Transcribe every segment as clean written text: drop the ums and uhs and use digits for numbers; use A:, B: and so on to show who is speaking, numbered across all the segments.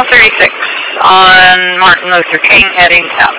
A: 1236 on Martin Luther King heading south.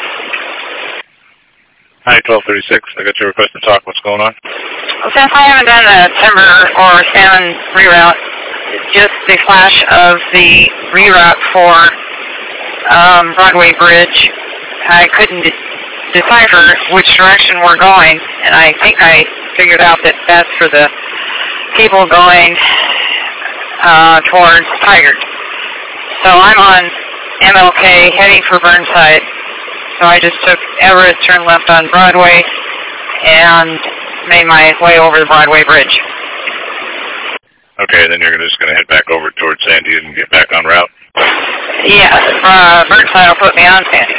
B: Hi, 1236. I got your request to talk. What's going on?
A: Well, since I haven't done the timber or salmon reroute, just the flash of the reroute for Broadway Bridge, I couldn't decipher which direction we're going, and I think I figured out that that's for the people going towards Tigard. So I'm on MLK heading for Burnside. So I just took Everett, turned left on Broadway, and made my way over the Broadway Bridge.
B: Okay, then you're just going to head back over towards Sandy and get back on route?
A: Yes, Burnside will put me on Sandy.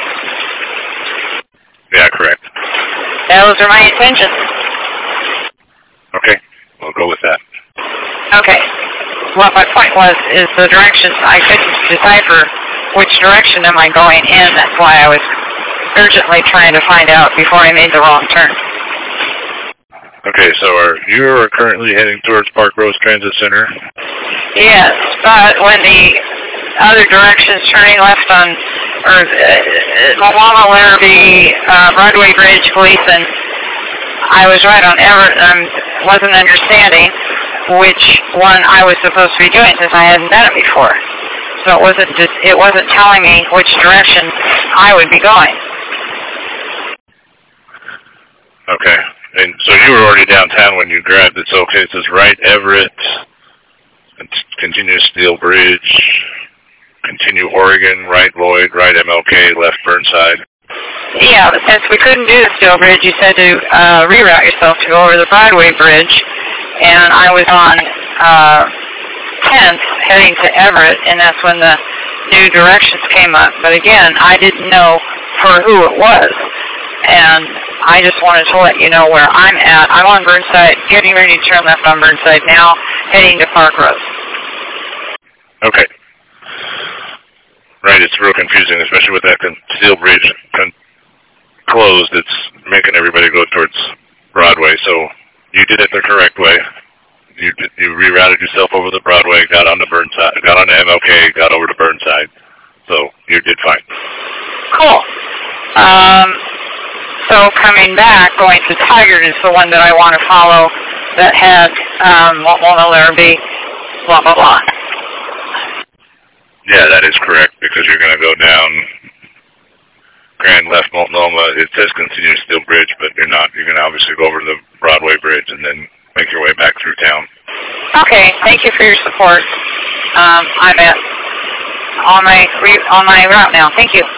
B: Yeah, correct.
A: Those are my intentions.
B: Okay, we'll go with that.
A: Okay. What my point was is the directions. I couldn't decipher which direction am I going in. That's why I was urgently trying to find out before I made the wrong turn.
B: Okay, so you are currently heading towards Park Rose Transit Center?
A: Yes, but when the other directions, turning left on Multnomah, Larrabee, Broadway Bridge, Gleason, I was right on Everett, and I wasn't understanding which one I was supposed to be doing since I hadn't done it before. So it wasn't telling me which direction I would be going.
B: Okay. And so you were already downtown when you grabbed it. So, okay, it says right Everett, continue Steel Bridge, continue Oregon, right Lloyd, right MLK, left Burnside.
A: Yeah, but since we couldn't do the Steel Bridge, you said to reroute yourself to go over the Broadway Bridge, and I was on 10th heading to Everett, and that's when the new directions came up. But again, I didn't know for who it was, and I just wanted to let you know where I'm at. I'm on Burnside, getting ready to turn left on Burnside now, heading to Park Rose.
B: Okay. Right, it's real confusing, especially with that Steel Bridge closed. It's making everybody go towards Broadway. So you did it the correct way. You rerouted yourself over the Broadway, got onto Burnside, got onto MLK, got over to Burnside. So you did fine.
A: Cool. So coming back, going to Tigard is the one that I want to follow that had Multnomah, Larrabee, blah, blah, blah.
B: Yeah, that is correct, because you're going to go down Grand Left Multnomah. It says continue Steel Bridge, but you're not. You're going to obviously go over the Broadway Bridge and then make your way back through town. Okay,
A: thank you for your support. I'm on my route now. Thank you.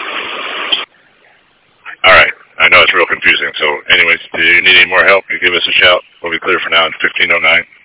B: All right. I know it's real confusing. So anyways, do you need any more help? You give us a shout. We'll be clear for now in 1509.